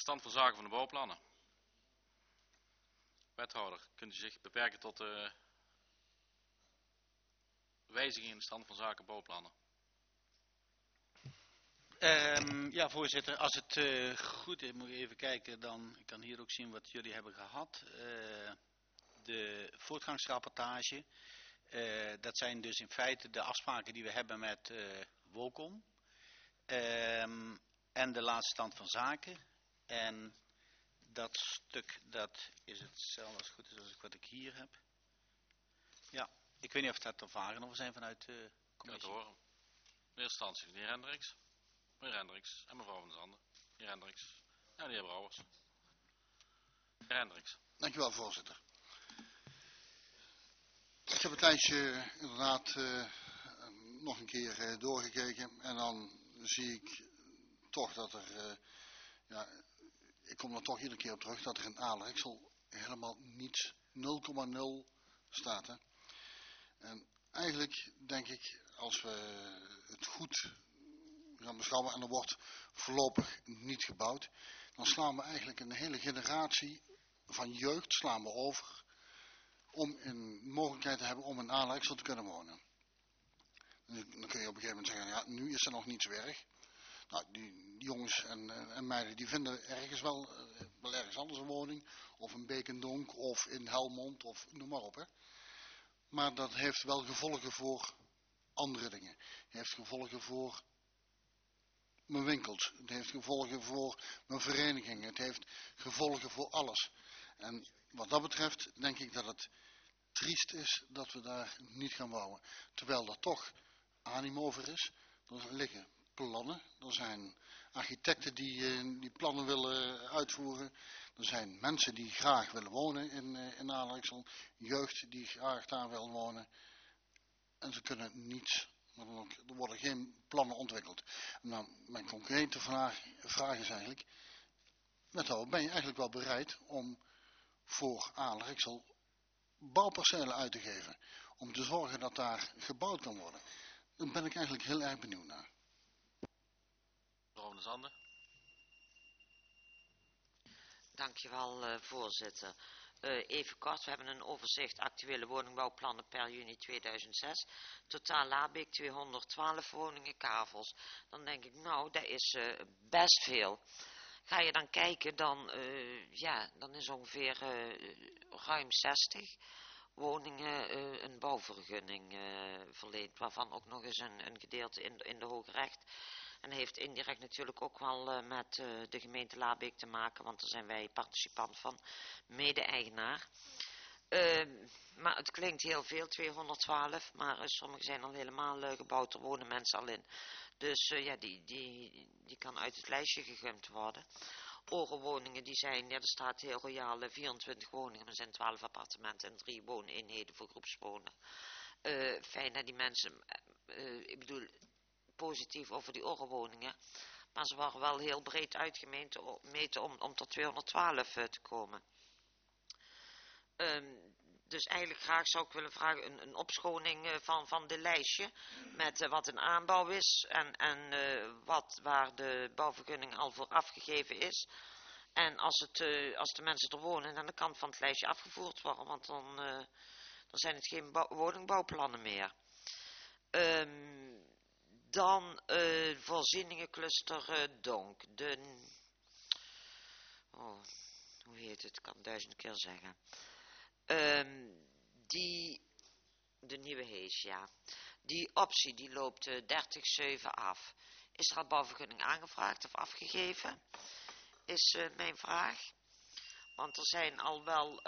stand van zaken van de bouwplannen. Wethouder, kunt u zich beperken tot wijziging in de stand van zaken bouwplannen? Ja, voorzitter, als het goed is, moet ik even kijken, dan ik kan hier ook zien wat jullie hebben gehad. De voortgangsrapportage, dat zijn dus in feite de afspraken die we hebben met WOCOM. En de laatste stand van zaken. En dat stuk, dat is hetzelfde als het goed is als wat ik hier heb. Ja, ik weet niet of dat er vragen over zijn vanuit de commissie. Kan het horen. In eerste instantie de heer Hendricks. Meneer Hendricks en mevrouw van der Zanden. De heer Hendricks en de heer Brouwers. De heer Hendricks. Dankjewel, voorzitter. Ik heb het lijstje inderdaad nog een keer doorgekeken en dan zie ik toch dat er, ik kom er toch iedere keer op terug, dat er in Aalreksel helemaal niets 0,0 staat. Hè? En eigenlijk denk ik, als we het goed gaan beschouwen en er wordt voorlopig niet gebouwd, dan slaan we eigenlijk een hele generatie van jeugd slaan we over om een mogelijkheid te hebben om in Aalreksel te kunnen wonen. Dan kun je op een gegeven moment zeggen, ja, nu is er nog niets werk. Nou, die jongens en meiden die vinden ergens wel ergens anders een woning. Of in Beekendonk of in Helmond of noem maar op. Hè. Maar dat heeft wel gevolgen voor andere dingen. Het heeft gevolgen voor mijn winkels. Het heeft gevolgen voor mijn vereniging. Het heeft gevolgen voor alles. En wat dat betreft denk ik dat het triest is dat we daar niet gaan bouwen. Terwijl er toch animo over is. Er liggen plannen. Er zijn architecten die plannen willen uitvoeren. Er zijn mensen die graag willen wonen in Aalreksel. Jeugd die graag daar wil wonen. En ze kunnen niets. Er worden geen plannen ontwikkeld. En dan mijn concrete vraag is eigenlijk. Wethouder, ben je eigenlijk wel bereid om voor Aalreksel bouwpercelen uit te geven? Om te zorgen dat daar gebouwd kan worden. Daar ben ik eigenlijk heel erg benieuwd naar. Mevrouw van der Zanden. Dankjewel, voorzitter. Even kort, we hebben een overzicht actuele woningbouwplannen per juni 2006. Totaal Labeek 212 woningen, kavels. Dan denk ik, nou, dat is best veel. Ga je dan kijken, dan is ongeveer ruim 60 woningen een bouwvergunning verleend. Waarvan ook nog eens een gedeelte in de Hoge Recht. En heeft indirect natuurlijk ook wel met de gemeente Labeek te maken, want daar zijn wij participant van, mede-eigenaar. Maar het klinkt heel veel, 212, maar sommige zijn al helemaal gebouwd, er wonen mensen al in. Dus die kan uit het lijstje gegumd worden. Orenwoningen, die zijn, er staat heel royaal 24 woningen, er zijn 12 appartementen en 3 wooneenheden voor groepswonen. Fijn dat die mensen, ik bedoel, positief over die orenwoningen, maar ze waren wel heel breed uitgemeten om tot 212 te komen. Dus eigenlijk graag zou ik willen vragen een opschoning van de lijstje met wat een aanbouw is en waar de bouwvergunning al voor afgegeven is. En als de mensen er wonen, aan de kant van het lijstje afgevoerd worden, want dan zijn het geen woningbouwplannen meer. Dan voorzieningencluster Donk. Hoe heet het? Ik kan 1000 keer zeggen. De nieuwe Hees, ja. Die optie die loopt 30/7 af. Is er al bouwvergunning aangevraagd of afgegeven? Is mijn vraag. Want er zijn al wel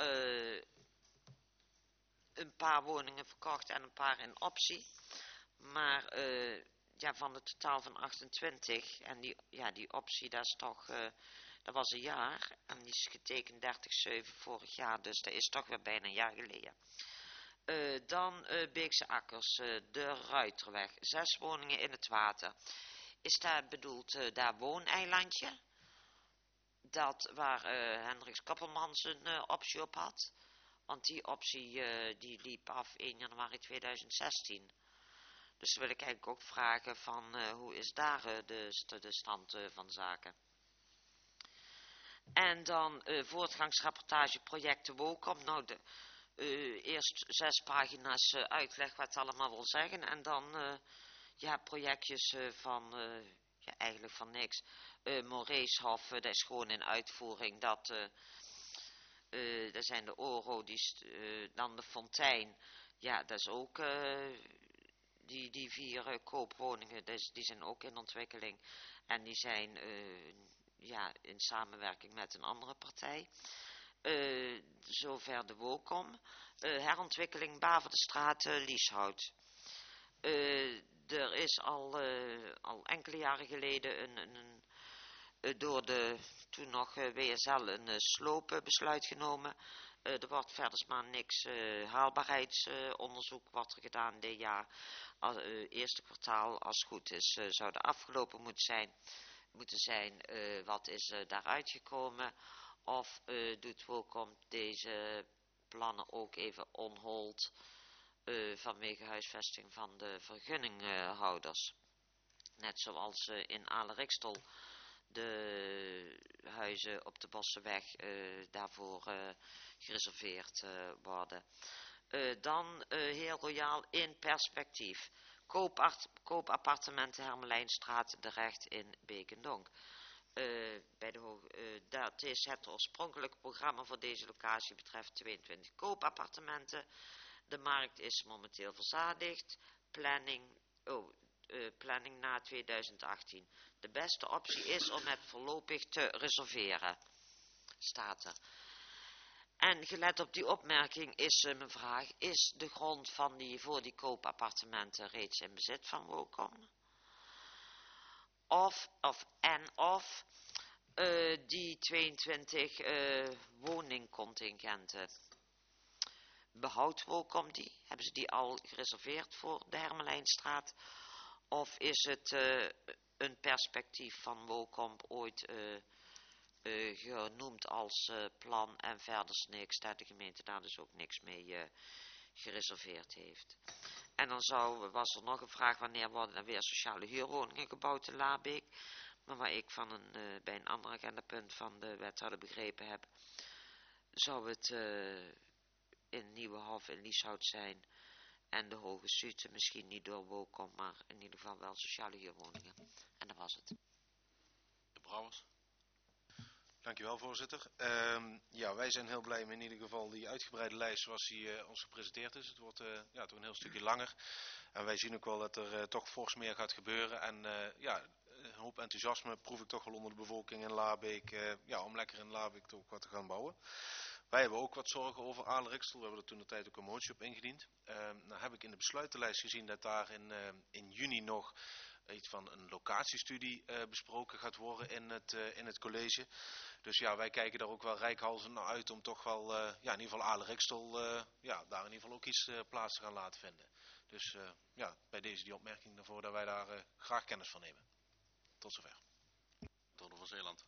een paar woningen verkocht en een paar in optie. Maar van het totaal van 28 en die optie, dat is toch, dat was een jaar en die is getekend 30/7 vorig jaar, dus dat is toch weer bijna een jaar geleden. Dan Beekse Akkers, de Ruiterweg, 6 woningen in het water. Is daar bedoeld daar wooneilandje? Dat waar Hendricks Kappelmans een optie op had. Want die optie die liep af 1 januari 2016. Dus wil ik eigenlijk ook vragen van hoe is daar de stand van zaken. En dan voortgangsrapportage projecten WOCOM. Nou, eerst 6 pagina's uitleg wat het allemaal wil zeggen. En dan projectjes van, eigenlijk van niks. Moreeshof, dat is gewoon in uitvoering. Dat zijn de ORO, dan de Fontein. Ja, dat is ook, die 4 koopwoningen, die zijn ook in ontwikkeling. En die zijn in samenwerking met een andere partij. Zover de WOCOM. Herontwikkeling Baverdestraat, Lieshout. Er is al enkele jaren geleden door de toen nog WSL een sloopbesluit genomen. Er wordt verder maar niks haalbaarheidsonderzoek wordt er gedaan dit jaar. Eerste kwartaal, als het goed is, zou er afgelopen moeten zijn. Wat is daaruit gekomen? Of doet WOCOM deze plannen ook even on hold vanwege huisvesting van de vergunninghouders? Net zoals in Alerikstel de huizen op de Bossenweg daarvoor gereserveerd worden. Dan heel royaal in perspectief. Koopappartementen Hermelijnstraat de Recht in Beekendonk. Dat is het oorspronkelijke programma voor deze locatie betreft 22 koopappartementen. De markt is momenteel verzadigd. Planning na 2018. De beste optie is om het voorlopig te reserveren, staat er. En gelet op die opmerking is mijn vraag, is de grond voor die koopappartementen reeds in bezit van WOCOM? Of die 22 woningcontingenten, behoudt WOCOM die? Hebben ze die al gereserveerd voor de Hermelijnstraat? Of is het een perspectief van WOCOM ooit genoemd als plan en verder niks, dat de gemeente daar dus ook niks mee gereserveerd heeft? En dan was er nog een vraag, wanneer worden er weer sociale huurwoningen gebouwd in Labeek? Maar waar ik bij een ander agendapunt van de wethouder begrepen heb, zou het in Nieuwenhof in Lieshout zijn. En de Hoge Suute misschien niet door WOCOM, maar in ieder geval wel sociale huurwoningen. En dat was het. De Brouwers. Dankjewel, voorzitter. Wij zijn heel blij met in ieder geval die uitgebreide lijst zoals die ons gepresenteerd is. Het wordt toch een heel stukje langer. En wij zien ook wel dat er toch fors meer gaat gebeuren. En een hoop enthousiasme proef ik toch wel onder de bevolking in Labeek. Om lekker in Labeek toch wat te gaan bouwen. Wij hebben ook wat zorgen over Alerikstel. We hebben er toen de tijd ook een motie op ingediend. Nou heb ik in de besluitenlijst gezien dat daar in juni nog iets van een locatiestudie besproken gaat worden in het college. Dus wij kijken daar ook wel reikhalzend naar uit om toch wel, in ieder geval Alerikstel, daar in ieder geval ook iets plaats te gaan laten vinden. Dus bij deze die opmerking daarvoor dat wij daar graag kennis van nemen. Tot zover. Door van Zeeland.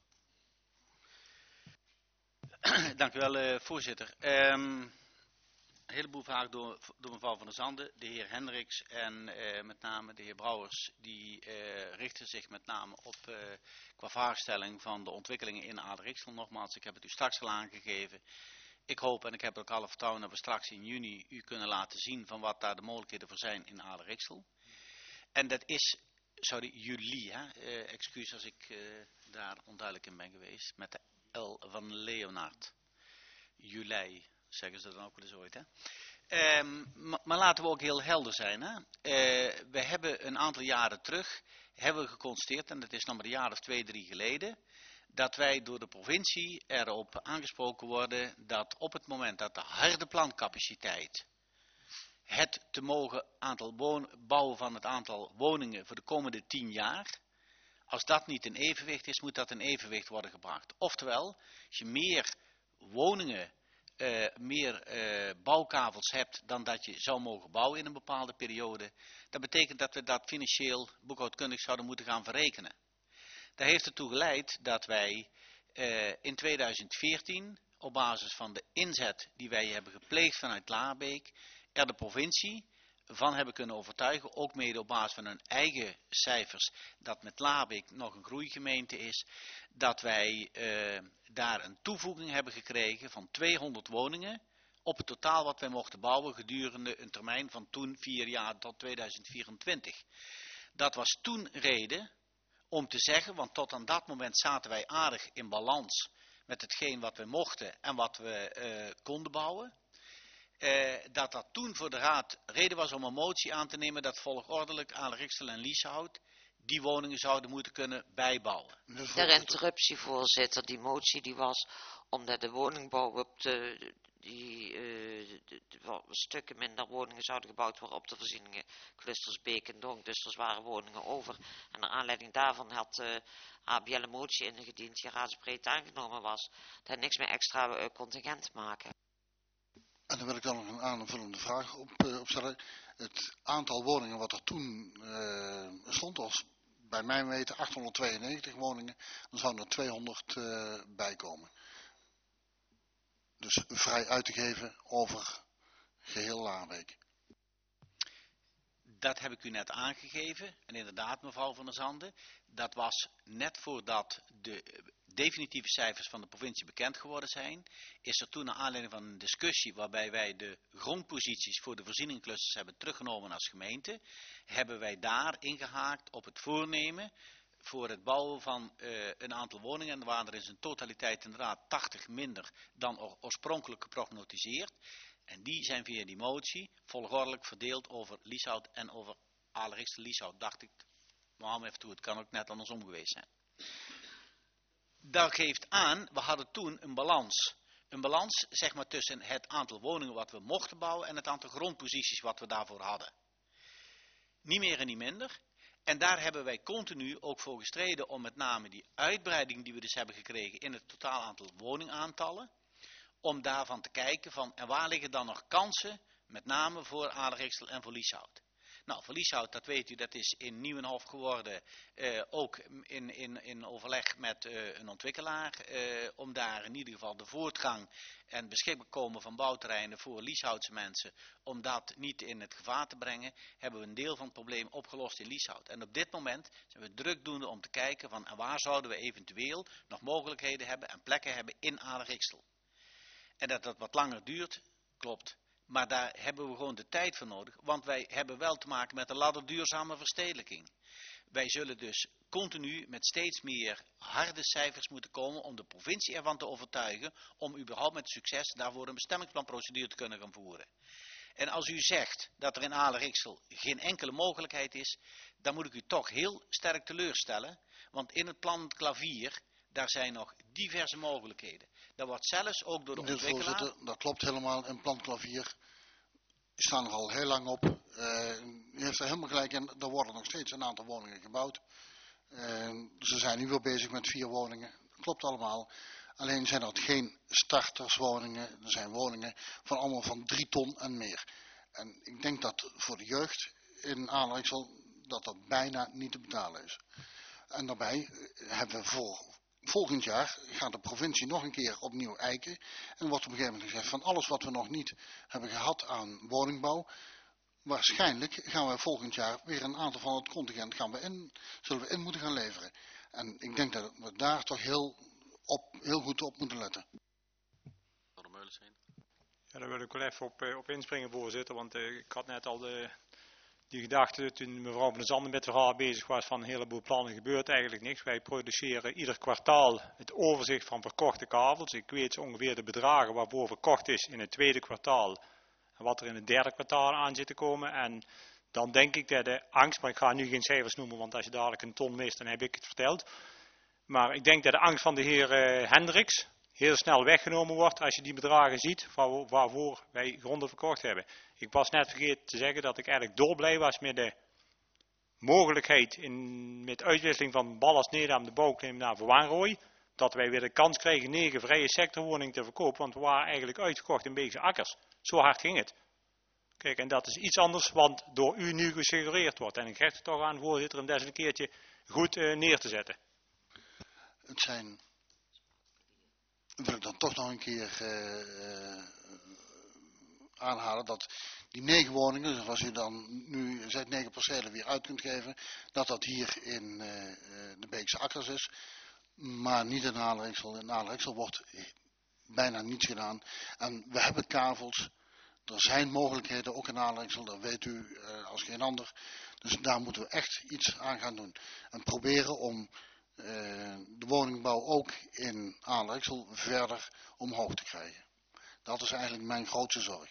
Dank u wel, voorzitter. Een heleboel vragen door mevrouw van der Zanden, de heer Hendricks en met name de heer Brouwers. Die richten zich met name op qua vraagstelling van de ontwikkelingen in Alerikstel. Nogmaals, ik heb het u straks al aangegeven. Ik hoop en ik heb ook alle vertrouwen dat we straks in juni u kunnen laten zien van wat daar de mogelijkheden voor zijn in Alerikstel. En dat is, juli, excuus als ik daar onduidelijk in ben geweest, met de L van Leonard. Juli, zeggen ze dan ook wel eens ooit, hè? Maar laten we ook heel helder zijn, hè? We hebben een aantal jaren terug, hebben we geconstateerd, en dat is nog maar een jaar of 2, 3 geleden, dat wij door de provincie erop aangesproken worden dat op het moment dat de harde plancapaciteit, het te mogen bouwen van het aantal woningen voor de komende 10 jaar, als dat niet in evenwicht is, moet dat in evenwicht worden gebracht. Oftewel, als je meer woningen, meer bouwkavels hebt dan dat je zou mogen bouwen in een bepaalde periode, dat betekent dat we dat financieel, boekhoudkundig zouden moeten gaan verrekenen. Daar heeft ertoe geleid dat wij in 2014, op basis van de inzet die wij hebben gepleegd vanuit Laarbeek, de provincie van hebben kunnen overtuigen, ook mede op basis van hun eigen cijfers, dat met Labeek nog een groeigemeente is, dat wij daar een toevoeging hebben gekregen van 200 woningen op het totaal wat wij mochten bouwen gedurende een termijn van toen 4 jaar tot 2024. Dat was toen reden om te zeggen, want tot aan dat moment zaten wij aardig in balans met hetgeen wat we mochten en wat we konden bouwen. Dat toen voor de raad reden was om een motie aan te nemen dat volgordelijk Aalriksel en Lieshout die woningen zouden moeten kunnen bijbouwen. Ter interruptie, voorzitter, die motie die was omdat de woningbouw op de stukken minder woningen zouden gebouwd worden op de voorzieningen clusters Beek en Donk, dus er waren woningen over. En naar aanleiding daarvan had ABL een motie ingediend die raadsbreed aangenomen was, dat niks meer extra contingent maken. En dan wil ik dan nog een aanvullende vraag opstellen. Het aantal woningen wat er toen stond was bij mijn weten 892 woningen. Dan zouden er 200 bijkomen. Dus vrij uit te geven over geheel Laarbeek. Dat heb ik u net aangegeven. En inderdaad, mevrouw Van der Zanden, dat was net voordat de definitieve cijfers van de provincie bekend geworden zijn. Is er toen naar aanleiding van een discussie waarbij wij de grondposities voor de voorzieningsclusters hebben teruggenomen als gemeente, hebben wij daar ingehaakt op het voornemen voor het bouwen van een aantal woningen. En er waren er in zijn totaliteit inderdaad 80 minder dan oorspronkelijk geprognotiseerd. En die zijn via die motie volgordelijk verdeeld over Lieshout en over Aalriksel Lieshout, dacht ik. Maar hou me even toe, het kan ook net andersom geweest zijn. Dat geeft aan, we hadden toen een balans. Een balans, zeg maar, tussen het aantal woningen wat we mochten bouwen en het aantal grondposities wat we daarvoor hadden. Niet meer en niet minder. En daar hebben wij continu ook voor gestreden om met name die uitbreiding die we dus hebben gekregen in het totaal aantal woningaantallen, om daarvan te kijken van, en waar liggen dan nog kansen, met name voor Aalriksel en voor Lieshout. Nou, voor Lieshout, dat weet u, dat is in Nieuwenhof geworden, ook in overleg met een ontwikkelaar, om daar in ieder geval de voortgang en beschikbaar komen van bouwterreinen voor Lieshoutse mensen, om dat niet in het gevaar te brengen, hebben we een deel van het probleem opgelost in Lieshout. En op dit moment zijn we drukdoende om te kijken van, en waar zouden we eventueel nog mogelijkheden hebben en plekken hebben in Aalriksel. En dat dat wat langer duurt, klopt. Maar daar hebben we gewoon de tijd voor nodig, want wij hebben wel te maken met een ladder duurzame verstedelijking. Wij zullen dus continu met steeds meer harde cijfers moeten komen om de provincie ervan te overtuigen om überhaupt met succes daarvoor een bestemmingsplanprocedure te kunnen gaan voeren. En als u zegt dat er in Aalriksel geen enkele mogelijkheid is, dan moet ik u toch heel sterk teleurstellen, want in het plan Klavier, daar zijn nog diverse mogelijkheden. Dat wordt zelfs ook door de ontwikkelaar. Voorzitter, dat klopt helemaal. In plan Klavier staan er al heel lang op. U heeft er helemaal gelijk in. Er worden nog steeds een aantal woningen gebouwd. Ze zijn nu weer bezig met 4 woningen. Dat klopt allemaal. Alleen zijn dat geen starterswoningen. Er zijn woningen van allemaal van 3 ton en meer. En ik denk dat voor de jeugd in Aalriksel dat bijna niet te betalen is. En daarbij hebben we voor volgend jaar gaat de provincie nog een keer opnieuw eiken. En wordt op een gegeven moment gezegd van alles wat we nog niet hebben gehad aan woningbouw. Waarschijnlijk gaan we volgend jaar weer een aantal van het contingent zullen we in moeten gaan leveren. En ik denk dat we daar toch heel goed op moeten letten. Door de meulens heen. Ja, daar wil ik wel even op inspringen, voorzitter. Want ik had net al die gedachte toen mevrouw Van der Zanden met het verhaal bezig was van een heleboel plannen gebeurt eigenlijk niks. Wij produceren ieder kwartaal het overzicht van verkochte kavels. Ik weet ongeveer de bedragen waarvoor verkocht is in het tweede kwartaal en wat er in het derde kwartaal aan zit te komen. En dan denk ik dat de angst, maar ik ga nu geen cijfers noemen, want als je dadelijk een ton mist, dan heb ik het verteld. Maar ik denk dat de angst van de heer Hendricks heel snel weggenomen wordt als je die bedragen ziet waarvoor wij gronden verkocht hebben. Ik was net vergeten te zeggen dat ik eigenlijk dolblij was met de mogelijkheid met uitwisseling van ballast Nedam de bouwclaim naar Verwaanrooy. Dat wij weer de kans kregen 9 vrije sectorwoningen te verkopen, want we waren eigenlijk uitgekocht in Beekse Akkers. Zo hard ging het. Kijk, en dat is iets anders wat door u nu gesuggereerd wordt. En ik geef het toch aan, voorzitter, om dat eens een keertje goed neer te zetten. Het zijn, wil ik dan toch nog een keer aanhalen dat die 9 woningen, zoals u dan nu zegt 9 percelen weer uit kunt geven, dat hier in de Beekse Akkers is, maar niet in Aalreksel. In Aalreksel wordt bijna niets gedaan. En we hebben kavels. Er zijn mogelijkheden, ook in Aalreksel, dat weet u als geen ander. Dus daar moeten we echt iets aan gaan doen. En proberen om de woningbouw ook in Aalreksel verder omhoog te krijgen. Dat is eigenlijk mijn grootste zorg.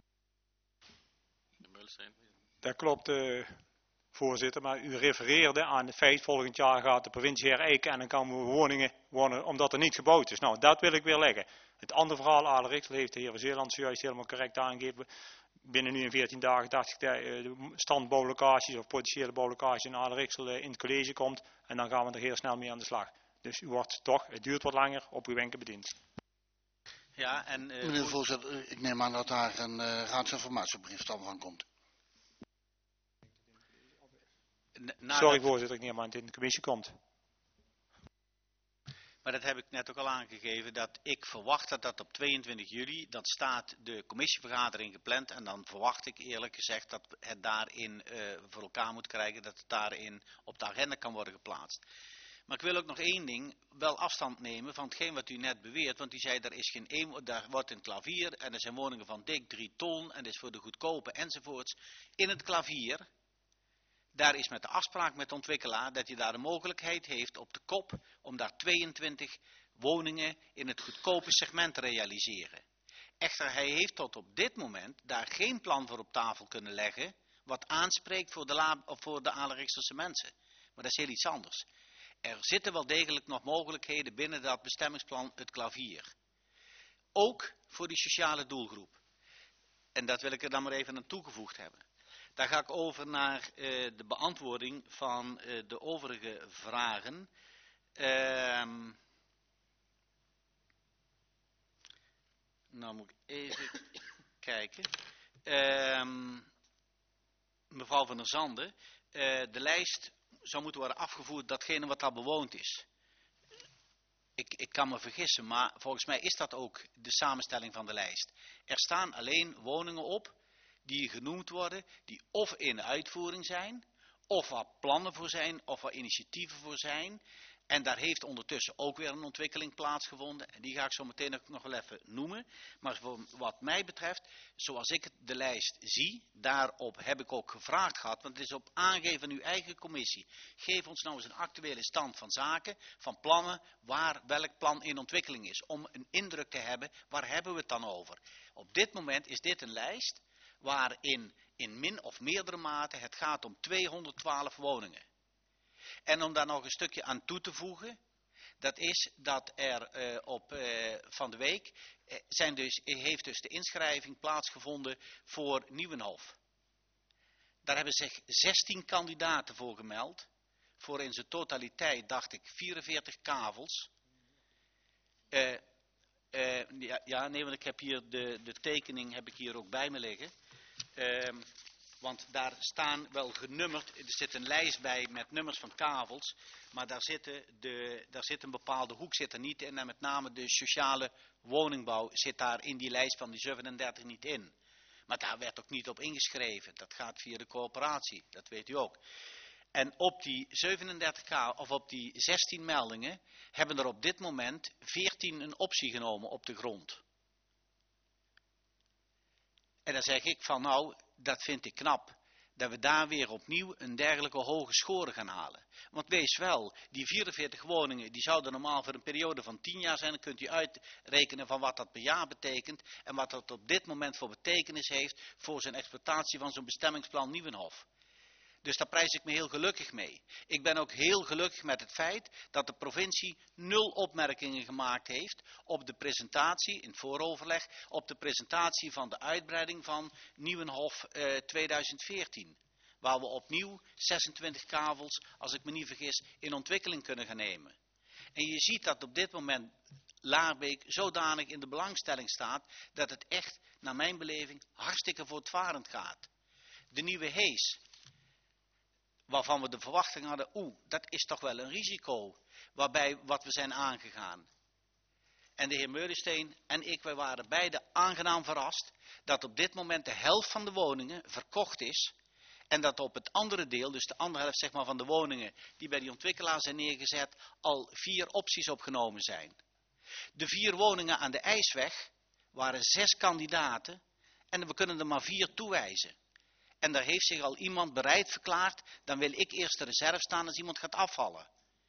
Dat klopt, voorzitter, maar u refereerde aan het feit, volgend jaar gaat de provincie herijken en dan kan we woningen wonen omdat er niet gebouwd is. Nou, dat wil ik weer leggen. Het andere verhaal, Aalreksel, heeft de heer van Zeeland zojuist helemaal correct aangegeven. Binnen nu in 14 dagen dacht ik dat de standbouwlocaties of potentiële bouwlocaties in Aalreksel in het college komt. En dan gaan we er heel snel mee aan de slag. Dus u wordt toch, het duurt wat langer, op uw wenken bediend. Ja, en, meneer de voorzitter, ik neem aan dat daar een raadsinformatiebrief dan van komt. Sorry voorzitter, ik neem aan dat het in de commissie komt. Maar dat heb ik net ook al aangegeven, dat ik verwacht dat op 22 juli, dan staat de commissievergadering gepland en dan verwacht ik eerlijk gezegd dat het daarin voor elkaar moet krijgen, dat het daarin op de agenda kan worden geplaatst. Maar ik wil ook nog één ding, wel afstand nemen van hetgeen wat u net beweert, want u zei daar wordt een klavier en er zijn woningen van dik 3 ton en dat is voor de goedkope enzovoorts. In het klavier, daar is met de afspraak met de ontwikkelaar dat je daar de mogelijkheid heeft op de kop om daar 22 woningen in het goedkope segment te realiseren. Echter, hij heeft tot op dit moment daar geen plan voor op tafel kunnen leggen wat aanspreekt voor de Aalrekselse mensen. Maar dat is heel iets anders. Er zitten wel degelijk nog mogelijkheden binnen dat bestemmingsplan het klavier. Ook voor die sociale doelgroep. En dat wil ik er dan maar even aan toegevoegd hebben. Dan ga ik over naar de beantwoording van de overige vragen. Nou moet ik even kijken. Mevrouw van der Zanden, de lijst zou moeten worden afgevoerd datgene wat al bewoond is. Ik kan me vergissen, maar volgens mij is dat ook de samenstelling van de lijst. Er staan alleen woningen op die genoemd worden, die of in uitvoering zijn, of waar plannen voor zijn, of waar initiatieven voor zijn. En daar heeft ondertussen ook weer een ontwikkeling plaatsgevonden. En die ga ik zo meteen ook nog wel even noemen. Maar voor wat mij betreft, zoals ik de lijst zie, daarop heb ik ook gevraagd gehad. Want het is op aangeven van uw eigen commissie. Geef ons nou eens een actuele stand van zaken, van plannen, waar welk plan in ontwikkeling is. Om een indruk te hebben, waar hebben we het dan over? Op dit moment is dit een lijst waarin in min of meerdere mate het gaat om 212 woningen. En om daar nog een stukje aan toe te voegen, dat is dat er van de week heeft dus de inschrijving plaatsgevonden voor Nieuwenhof. Daar hebben zich 16 kandidaten voor gemeld, voor in zijn totaliteit dacht ik 44 kavels. Want ik heb hier de tekening heb ik hier ook bij me liggen. Want daar staan wel genummerd, er zit een lijst bij met nummers van kavels, maar daar zit een bepaalde hoek zit er niet in en met name de sociale woningbouw zit daar in die lijst van die 37 niet in. Maar daar werd ook niet op ingeschreven, dat gaat via de coöperatie, dat weet u ook. En op die 37 of op die 16 meldingen hebben er op dit moment 14 een optie genomen op de grond. En dan zeg ik van nou, dat vind ik knap, dat we daar weer opnieuw een dergelijke hoge score gaan halen. Want wees wel, die 44 woningen, die zouden normaal voor een periode van 10 jaar zijn. Dan kunt u uitrekenen van wat dat per jaar betekent en wat dat op dit moment voor betekenis heeft voor zijn exploitatie van zo'n bestemmingsplan Nieuwenhof. Dus daar prijs ik me heel gelukkig mee. Ik ben ook heel gelukkig met het feit dat de provincie 0 opmerkingen gemaakt heeft op de presentatie, in het vooroverleg, op de presentatie van de uitbreiding van Nieuwenhof 2014. Waar we opnieuw 26 kavels, als ik me niet vergis, in ontwikkeling kunnen gaan nemen. En je ziet dat op dit moment Laarbeek zodanig in de belangstelling staat, dat het echt, naar mijn beleving, hartstikke voortvarend gaat. De Nieuwe Hees, waarvan we de verwachting hadden, dat is toch wel een risico, waarbij wat we zijn aangegaan. En de heer Meulensteen en ik, wij waren beide aangenaam verrast dat op dit moment de helft van de woningen verkocht is. En dat op het andere deel, dus de andere helft zeg maar, van de woningen die bij die ontwikkelaar zijn neergezet, al 4 opties opgenomen zijn. De 4 woningen aan de IJsweg waren 6 kandidaten en we kunnen er maar 4 toewijzen. En daar heeft zich al iemand bereid verklaard, dan wil ik eerst de reserve staan als iemand gaat afvallen.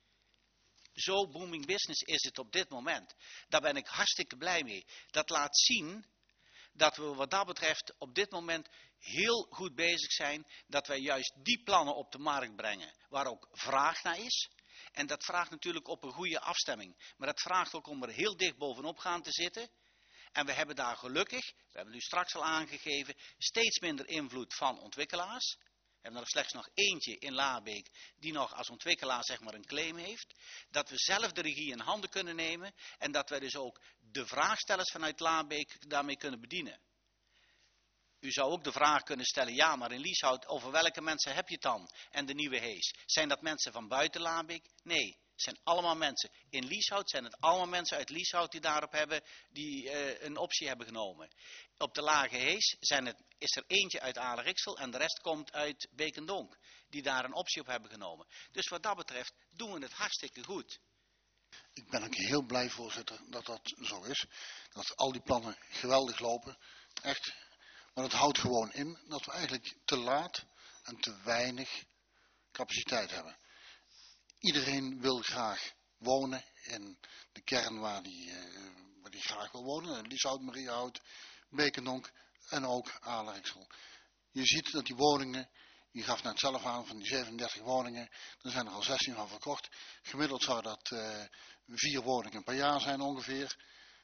Zo booming business is het op dit moment. Daar ben ik hartstikke blij mee. Dat laat zien dat we wat dat betreft op dit moment heel goed bezig zijn. Dat wij juist die plannen op de markt brengen waar ook vraag naar is. En dat vraagt natuurlijk op een goede afstemming. Maar dat vraagt ook om er heel dicht bovenop gaan te zitten. En we hebben daar gelukkig, we hebben u straks al aangegeven, steeds minder invloed van ontwikkelaars. We hebben er slechts nog eentje in Laarbeek die nog als ontwikkelaar zeg maar een claim heeft. Dat we zelf de regie in handen kunnen nemen en dat wij dus ook de vraagstellers vanuit Laarbeek daarmee kunnen bedienen. U zou ook de vraag kunnen stellen, ja maar in Lieshout, over welke mensen heb je het dan? En de Nieuwe Hees. Zijn dat mensen van buiten Laarbeek? Nee, het zijn allemaal mensen. In Lieshout zijn het allemaal mensen uit Lieshout die daarop hebben, die een optie hebben genomen. Op de Lage Hees is er eentje uit Aleriksel en de rest komt uit Beekendonk. Die daar een optie op hebben genomen. Dus wat dat betreft doen we het hartstikke goed. Ik ben ook heel blij, voorzitter, dat dat zo is. Dat al die plannen geweldig lopen. Echt. Maar het houdt gewoon in dat we eigenlijk te laat en te weinig capaciteit hebben. Iedereen wil graag wonen in de kern waar die graag wil wonen. Lieshout, Mariehout, Beekendonk en ook Aleriksel. Je ziet dat die woningen, je gaf net zelf aan van die 37 woningen, er zijn er al 16 van verkocht. Gemiddeld zou dat 4 woningen per jaar zijn ongeveer.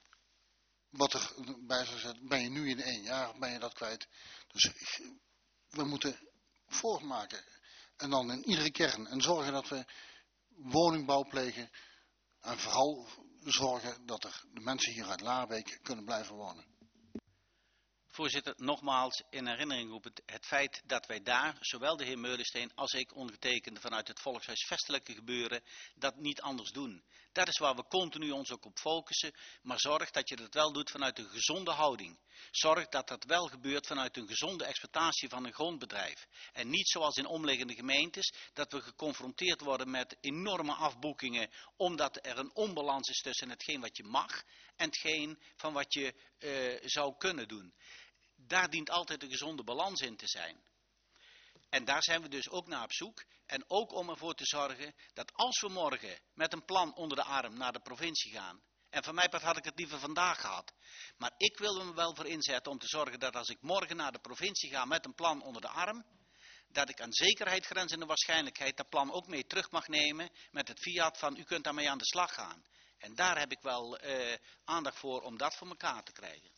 Wat er bij zou zetten, ben je nu in 1 jaar, ben je dat kwijt. Dus we moeten voortmaken. En dan in iedere kern. En zorgen dat we woningbouw plegen. En vooral zorgen dat de mensen hier uit Laarbeek kunnen blijven wonen. Voorzitter, nogmaals in herinnering roepen het feit dat wij daar, zowel de heer Meulensteen als ik ondergetekende vanuit het volkshuisvestelijke gebeuren, dat niet anders doen. Dat is waar we continu ons ook op focussen, maar zorg dat je dat wel doet vanuit een gezonde houding. Zorg dat dat wel gebeurt vanuit een gezonde exploitatie van een grondbedrijf. En niet zoals in omliggende gemeentes, dat we geconfronteerd worden met enorme afboekingen, omdat er een onbalans is tussen hetgeen wat je mag en hetgeen van wat je zou kunnen doen. Daar dient altijd een gezonde balans in te zijn. En daar zijn we dus ook naar op zoek. En ook om ervoor te zorgen dat als we morgen met een plan onder de arm naar de provincie gaan. En van mij part had ik het liever vandaag gehad. Maar ik wil er me wel voor inzetten om te zorgen dat als ik morgen naar de provincie ga met een plan onder de arm. Dat ik aan zekerheid grenzende waarschijnlijkheid dat plan ook mee terug mag nemen met het fiat van u kunt daarmee aan de slag gaan. En daar heb ik wel aandacht voor om dat voor elkaar te krijgen.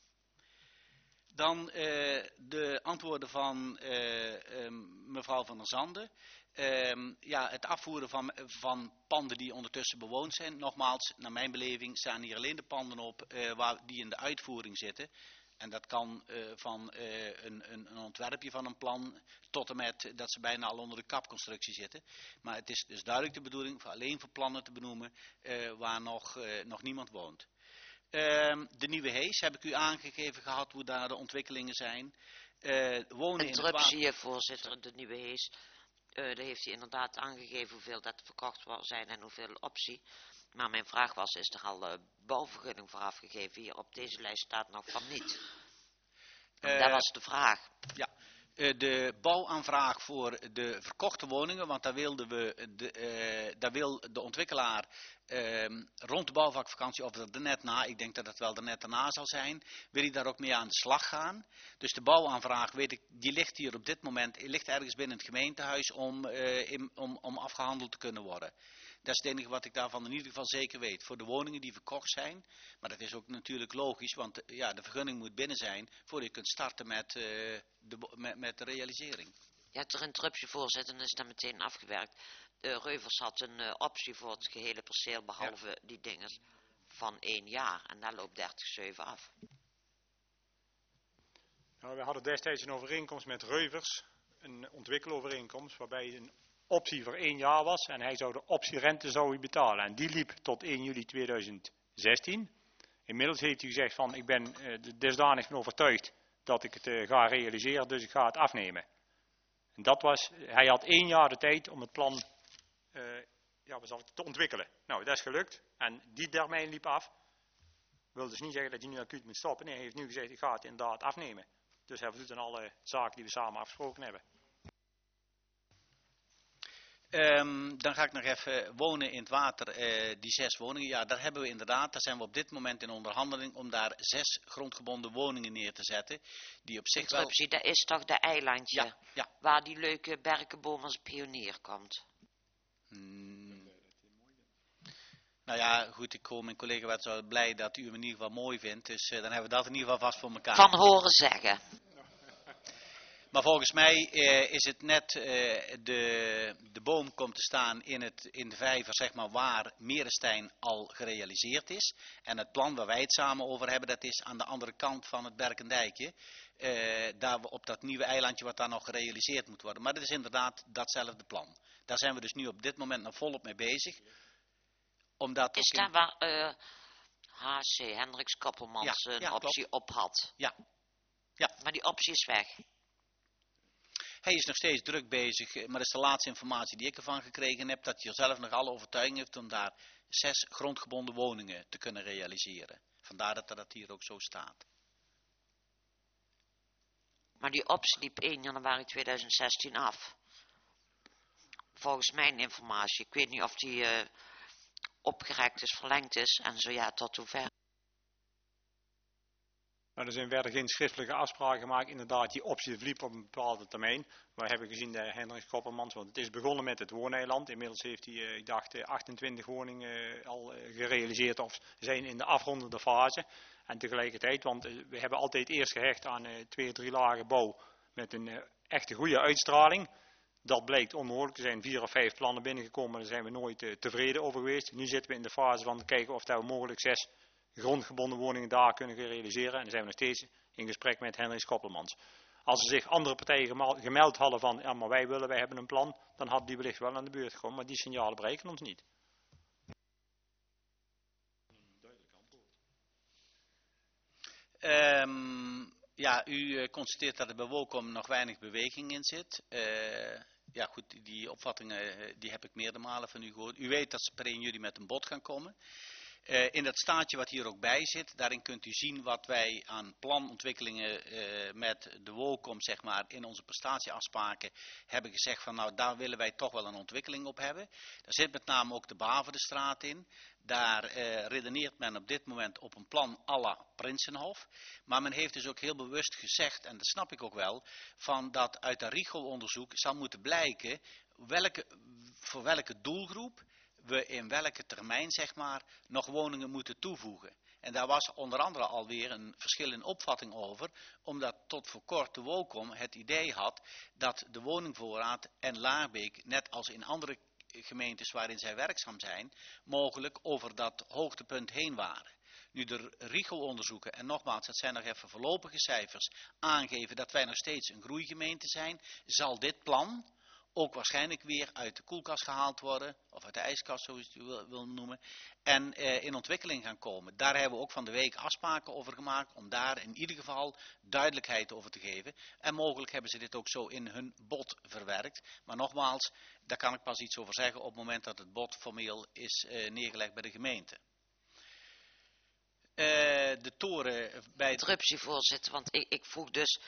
Dan de antwoorden van mevrouw Van der Zanden. Het afvoeren van panden die ondertussen bewoond zijn. Nogmaals, naar mijn beleving staan hier alleen de panden op die in de uitvoering zitten. En dat kan van een ontwerpje van een plan tot en met dat ze bijna al onder de kapconstructie zitten. Maar het is dus duidelijk de bedoeling alleen voor plannen te benoemen waar nog niemand woont. De Nieuwe Hees heb ik u aangegeven gehad hoe daar de ontwikkelingen zijn. Wonen Interruptie, voorzitter, de Nieuwe Hees. Daar heeft hij inderdaad aangegeven hoeveel dat verkocht zijn en hoeveel optie. Maar mijn vraag was, is er al bouwvergunning voor afgegeven? Hier op deze lijst staat nog van niet. Dat was de vraag. Ja. De bouwaanvraag voor de verkochte woningen, want daar wil de ontwikkelaar rond de bouwvakvakantie, of er net na, ik denk dat het wel er net daarna zal zijn, wil hij daar ook mee aan de slag gaan. Dus de bouwaanvraag, weet ik, die ligt hier op dit moment, ligt ergens binnen het gemeentehuis om afgehandeld te kunnen worden. Dat is het enige wat ik daarvan in ieder geval zeker weet. Voor de woningen die verkocht zijn. Maar dat is ook natuurlijk logisch. Want de vergunning moet binnen zijn. Voordat je kunt starten met de realisering. Ja, ter interruptie, voorzitter. Dan is dat meteen afgewerkt. Reuvers had een optie voor het gehele perceel. Behalve die dingen van 1 jaar. En daar loopt 30/7 af. Nou, we hadden destijds een overeenkomst met Reuvers. Een ontwikkelovereenkomst waarbij een optie voor 1 jaar was en hij zou de optierente betalen. En die liep tot 1 juli 2016. Inmiddels heeft hij gezegd van ik ben desdanig van overtuigd dat ik het ga realiseren, dus ik ga het afnemen. En hij had 1 jaar de tijd om het plan te ontwikkelen. Nou, dat is gelukt en die termijn liep af. Wil dus niet zeggen dat hij nu acuut moet stoppen. Nee, hij heeft nu gezegd ik ga het inderdaad afnemen. Dus hij voldoet aan alle zaken die we samen afgesproken hebben. Dan ga ik nog even wonen in het water, die 6 woningen. Ja, daar hebben we inderdaad, daar zijn we op dit moment in onderhandeling om daar 6 grondgebonden woningen neer te zetten. Die op zich wel... Dat is toch de eilandje Ja. waar die leuke berkenboom als pionier komt? Nou ja, goed, mijn collega werd zo blij dat u hem in ieder geval mooi vindt. Dus dan hebben we dat in ieder geval vast voor elkaar. Van horen zeggen. Maar volgens mij is het net, de boom komt te staan in de vijver, zeg maar, waar Merenstein al gerealiseerd is. En het plan waar wij het samen over hebben, dat is aan de andere kant van het Berkendijkje. Daar op dat nieuwe eilandje wat daar nog gerealiseerd moet worden. Maar dat is inderdaad datzelfde plan. Daar zijn we dus nu op dit moment nog volop mee bezig. Omdat is daar waar HC, Hendricks Koppelmans, een optie klopt. op had? Ja. Maar die optie is weg. Hij is nog steeds druk bezig, maar dat is de laatste informatie die ik ervan gekregen heb, dat hij er zelf nog alle overtuiging heeft om daar 6 grondgebonden woningen te kunnen realiseren. Vandaar dat dat hier ook zo staat. Maar die optie liep 1 januari 2016 af. Volgens mijn informatie. Ik weet niet of die opgerekt is, verlengd is en zo ja, tot hoever. Maar er werden geen schriftelijke afspraken gemaakt. Inderdaad, die optie verliep op een bepaalde termijn. We hebben gezien de Hendricks Koppelmans, want het is begonnen met het wooneiland. Inmiddels heeft hij, ik dacht, 28 woningen al gerealiseerd of zijn in de afrondende fase. En tegelijkertijd, want we hebben altijd eerst gehecht aan 2, 3 lagen bouw met een echte goede uitstraling. Dat blijkt onmogelijk. Er zijn 4 of 5 plannen binnengekomen, maar daar zijn we nooit tevreden over geweest. Nu zitten we in de fase van kijken of we mogelijk 6 grondgebonden woningen daar kunnen realiseren. En dan zijn we nog steeds in gesprek met Hendricks Koppelmans. Als er zich andere partijen gemeld hadden van, ja maar wij hebben een plan, dan had die wellicht wel aan de beurt gekomen, maar die signalen bereiken ons niet. Ja, u constateert dat er bij Wolkom nog weinig beweging in zit. Ja goed, die opvattingen die heb ik meerdere malen van u gehoord. U weet dat ze per 1 juli met een bod gaan komen. In dat staatje wat hier ook bij zit, daarin kunt u zien wat wij aan planontwikkelingen met de Wolkom, zeg maar, in onze prestatieafspraken hebben gezegd van nou daar willen wij toch wel een ontwikkeling op hebben. Daar zit met name ook de Baverdestraat in. Daar redeneert men op dit moment op een plan à la Prinsenhof. Maar men heeft dus ook heel bewust gezegd, en dat snap ik ook wel, van dat uit dat RIGO-onderzoek zal moeten blijken voor welke doelgroep we in welke termijn, zeg maar, nog woningen moeten toevoegen. En daar was onder andere alweer een verschil in opvatting over, omdat tot voor kort de Wolkom het idee had dat de woningvoorraad en Laarbeek, net als in andere gemeentes waarin zij werkzaam zijn, mogelijk over dat hoogtepunt heen waren. Nu de RIGO-onderzoeken, en nogmaals, dat zijn nog even voorlopige cijfers, aangeven dat wij nog steeds een groeigemeente zijn, zal dit plan ook waarschijnlijk weer uit de koelkast gehaald worden, of uit de ijskast, zoals u wil noemen, en in ontwikkeling gaan komen. Daar hebben we ook van de week afspraken over gemaakt, om daar in ieder geval duidelijkheid over te geven. En mogelijk hebben ze dit ook zo in hun bod verwerkt. Maar nogmaals, daar kan ik pas iets over zeggen op het moment dat het bod formeel is neergelegd bij de gemeente. De toren bij... Interruptie, voorzitter, want ik vroeg dus...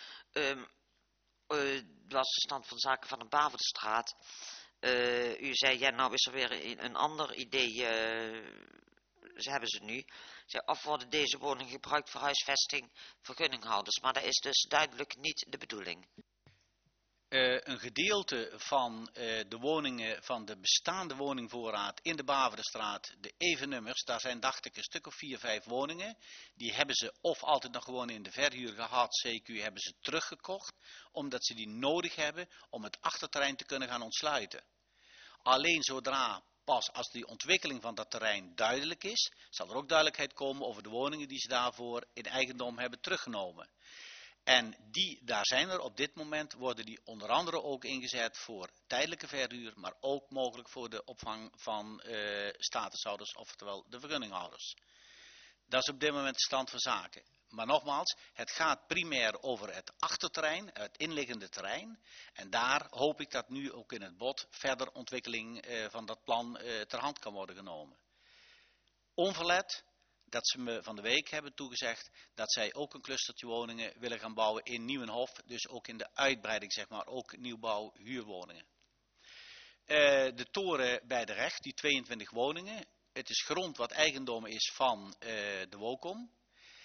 was de stand van zaken van de Baverdestraat. U zei, ja, nou is er weer een ander idee, hebben ze nu. Zei, of worden deze woningen gebruikt voor huisvesting vergunninghouders, maar dat is dus duidelijk niet de bedoeling. Een gedeelte van de woningen, van de bestaande woningvoorraad in de Baverdestraat, de evennummers, daar zijn dacht ik een stuk of 4, 5 woningen. Die hebben ze of altijd nog gewoon in de verhuur gehad, CQ hebben ze teruggekocht, omdat ze die nodig hebben om het achterterrein te kunnen gaan ontsluiten. Alleen zodra, pas als die ontwikkeling van dat terrein duidelijk is, zal er ook duidelijkheid komen over de woningen die ze daarvoor in eigendom hebben teruggenomen. En daar zijn er op dit moment, worden die onder andere ook ingezet voor tijdelijke verhuur, maar ook mogelijk voor de opvang van statushouders, oftewel de vergunninghouders. Dat is op dit moment de stand van zaken. Maar nogmaals, het gaat primair over het achterterrein, het inliggende terrein. En daar hoop ik dat nu ook in het bod verder ontwikkeling van dat plan ter hand kan worden genomen. Onverlet dat ze me van de week hebben toegezegd dat zij ook een clustertje woningen willen gaan bouwen in Nieuwenhof. Dus ook in de uitbreiding, zeg maar, ook nieuwbouw huurwoningen. De toren bij de Recht, die 22 woningen. Het is grond wat eigendom is van de WOCOM.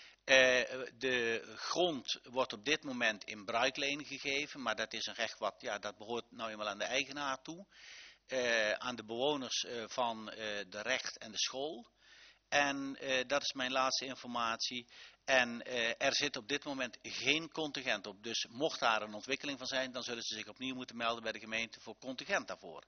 De grond wordt op dit moment in bruikleen gegeven, maar dat is een recht wat, ja, dat behoort nou eenmaal aan de eigenaar toe. Aan de bewoners van de Recht en de school. En dat is mijn laatste informatie. En er zit op dit moment geen contingent op. Dus mocht daar een ontwikkeling van zijn, dan zullen ze zich opnieuw moeten melden bij de gemeente voor contingent daarvoor.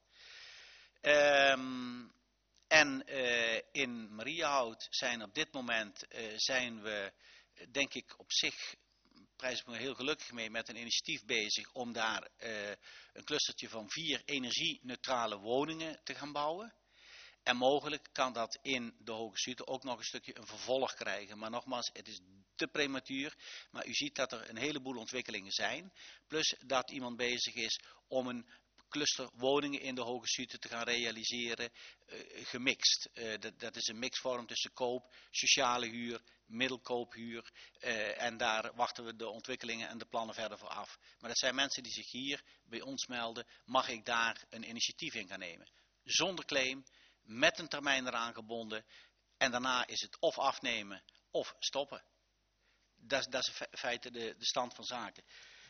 En in Mariahout zijn op dit moment, zijn we denk ik op zich, prijs ik me heel gelukkig mee, met een initiatief bezig om daar een clustertje van 4 energie-neutrale woningen te gaan bouwen. En mogelijk kan dat in de Hoge Suite ook nog een stukje een vervolg krijgen. Maar nogmaals, het is te prematuur. Maar u ziet dat er een heleboel ontwikkelingen zijn. Plus dat iemand bezig is om een cluster woningen in de Hoge Suite te gaan realiseren. Gemixt. Dat is een mixvorm tussen koop, sociale huur, middelkoophuur. En daar wachten we de ontwikkelingen en de plannen verder voor af. Maar dat zijn mensen die zich hier bij ons melden. Mag ik daar een initiatief in gaan nemen? Zonder claim. Met een termijn eraan gebonden. En daarna is het of afnemen of stoppen. Dat is in feite de stand van zaken.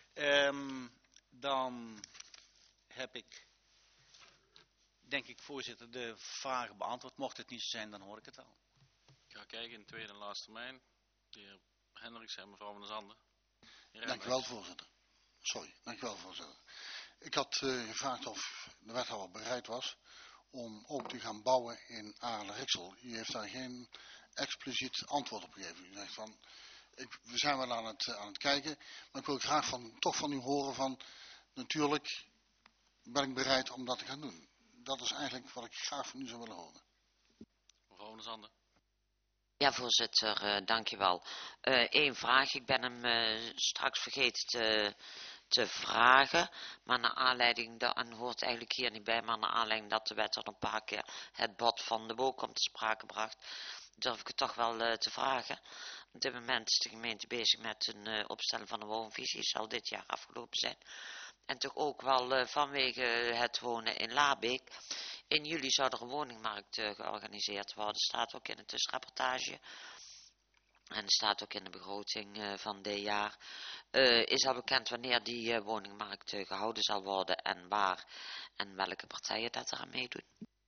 Dan heb ik, denk ik, voorzitter, de vragen beantwoord. Mocht het niet zo zijn, dan hoor ik het wel. Ik ga kijken in de tweede en laatste termijn. De heer Hendricks en mevrouw van der Zanden. Dank u wel, voorzitter. Dank u wel, voorzitter. Ik had gevraagd of de wethouder bereid was om ook te gaan bouwen in Aarle-Rixel. U heeft daar geen expliciet antwoord op gegeven. U zegt van, we zijn wel aan het kijken, maar ik wil graag toch van u horen van, natuurlijk ben ik bereid om dat te gaan doen. Dat is eigenlijk wat ik graag van u zou willen horen. Mevrouw van der Zanden. Ja, voorzitter, dankjewel. Eén vraag, ik ben hem straks vergeten te vragen, maar naar aanleiding, en hoort eigenlijk hier niet bij, maar naar aanleiding dat de wet al een paar keer het bod van de WOCOM te sprake bracht, durf ik het toch wel te vragen. Op dit moment is de gemeente bezig met een opstellen van een woonvisie, zal dit jaar afgelopen zijn. En toch ook wel vanwege het wonen in Labeek. In juli zou er een woningmarkt georganiseerd worden, staat ook in de tussenrapportage. En staat ook in de begroting van dit jaar. Is al bekend wanneer die woningmarkt gehouden zal worden en waar en welke partijen dat eraan meedoen?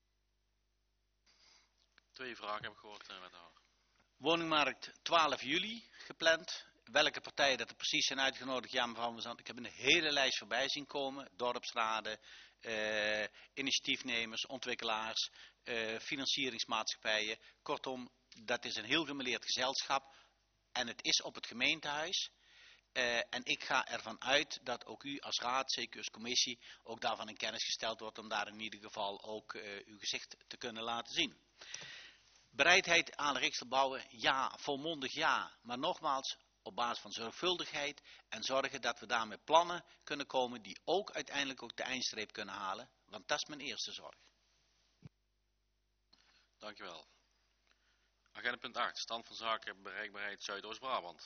2 vragen heb ik gehoord, wethouder. Woningmarkt 12 juli gepland. Welke partijen dat er precies zijn uitgenodigd? Ja, mevrouw van Zand, ik heb een hele lijst voorbij zien komen. Dorpsraden, initiatiefnemers, ontwikkelaars, financieringsmaatschappijen. Kortom, dat is een heel gemêleerd gezelschap. En het is op het gemeentehuis. En ik ga ervan uit dat ook u als raad, zeker als commissie, ook daarvan in kennis gesteld wordt om daar in ieder geval ook uw gezicht te kunnen laten zien. Bereidheid aan de Rixel bouwen, ja, volmondig ja. Maar nogmaals, op basis van zorgvuldigheid en zorgen dat we daar met plannen kunnen komen die ook uiteindelijk ook de eindstreep kunnen halen. Want dat is mijn eerste zorg. Dankjewel. Agenda punt 8. Stand van zaken bereikbaarheid Zuidoost-Brabant.